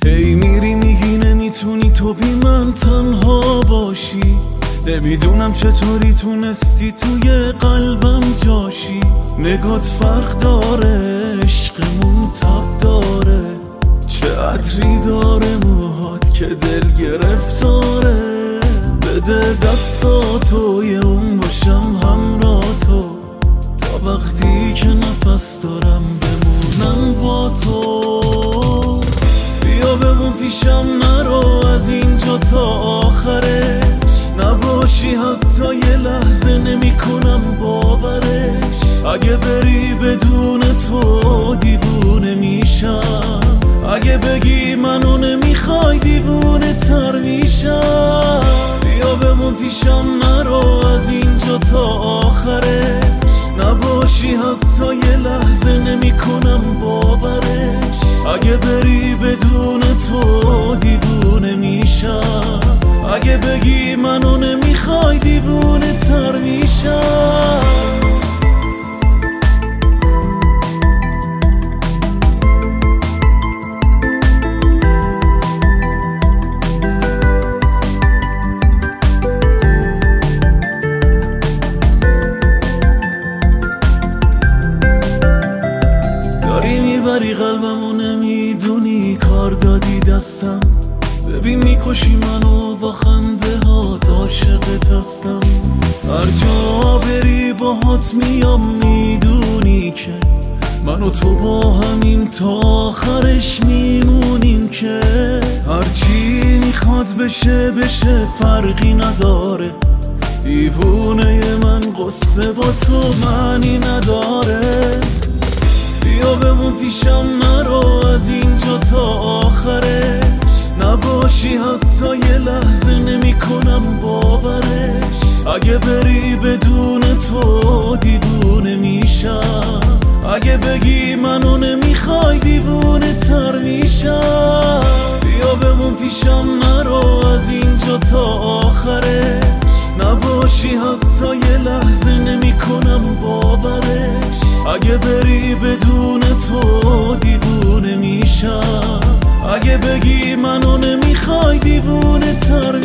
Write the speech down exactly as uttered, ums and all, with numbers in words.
هی میری میگی نمیتونی تو بی من تنها باشی، نمیدونم چطوری تونستی توی قلبم جاشی. نگات فرق داره، عشقمون تب داره، چه عطری داره موهات که دل گرفتاره. بده دستاتو یه اون باشم همراه تو، تا وقتی که نفس دارم بمونم با تو. بیا بمون پیشم، نرو از اینجا تا آخرش، نباشی حتی یه لحظه نمی کنم باورش. اگه بری بدون تو دیوونه میشم، اگه بگی منو نمیخوای دیوونه تر میشم. بیا بمون پیشم، نرو از اینجا تا آخرش، نباشی حتی یه لحظه نمی کنم باورش. اگه بری بدون تو دیوونه میشم، اگه بگی منو نمیخوای دیوونه تر میشم. داری میبری قلبمو نمیدونی، کار دادی دستم. ببین میکشی منو با خنده هات، عاشقت هستم. هر جا بری باهات میام، میدونی که من و تو با همین تا آخرش میمونیم. که هرچی میخواد بشه بشه فرقی نداره، دیوونه من قصه با تو معنی نداره. بیا بمون پیشم، نرو از اینجا تا آخرش، نباشی حتی یه لحظه نمی کنم باورش. اگه بری بدون تو دیوونه میشم، اگه بگی منو نمیخوای دیوونه تر میشم. بیا بمون پیشم، نرو از اینجا تا آخرش، نباشی حتی یه لحظه نمی کنم باورش. اگه بری بدون تو دیوونه میشم، اگه بگی منو نمیخوای دیوونه تر